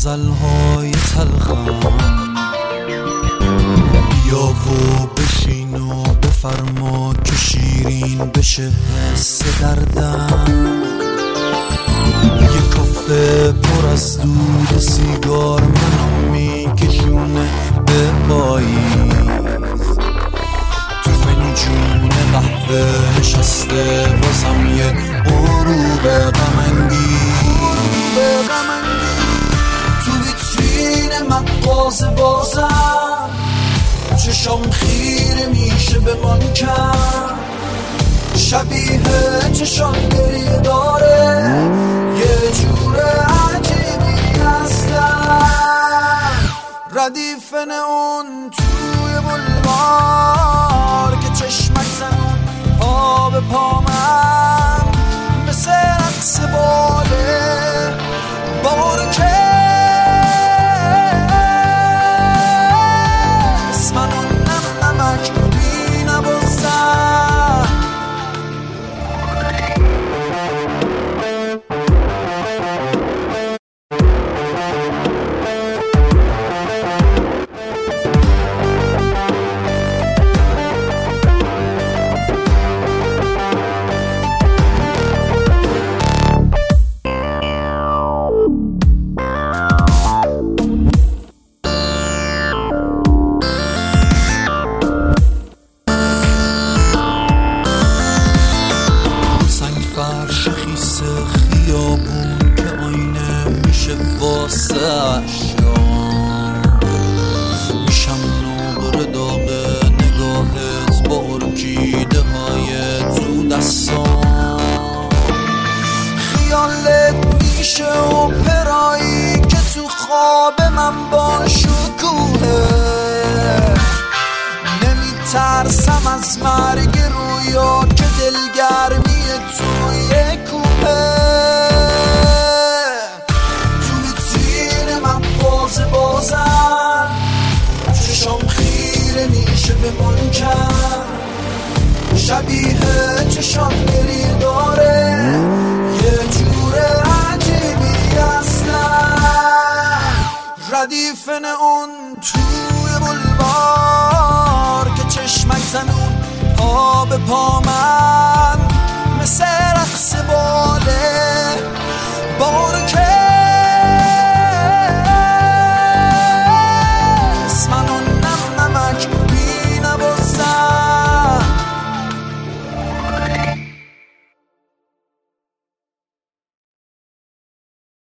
غزل‌های تلخم، بیا و بشین و بفرما که شیرین بشه حس دردم. یه کافه پر از دود سیگار منو میکشونه به پاییز، تو فنجون قهوه نشسته بازم یه غروب غم‌انگیز. تو ویترین مغازه بازم چشام خیره میشه به مانکن، شبیه چشام گریه داره، یه جور عجیبی هستن. ردیف اون توی بلوار که چشمک زنون پا به پا من، مثل رقص باله بار کس منو نمک می نبازن. خیابون که آینه میشه واسه اشیام، میشم نقره داغ نگاهت با ارکیده های تو دستام. خیالت میشه اپرایی که تو خواب من با شکوهه، نمیترسم از مرگ رویا که دلگرمی توی کوه. تو ویترین مغازه بازم چشام خیره میشه به مانکن، شبیه چشام گریه داره، یه جور عجیبی هستن. ردیف اون توی بلوار که چشمک زنون پا به پا من،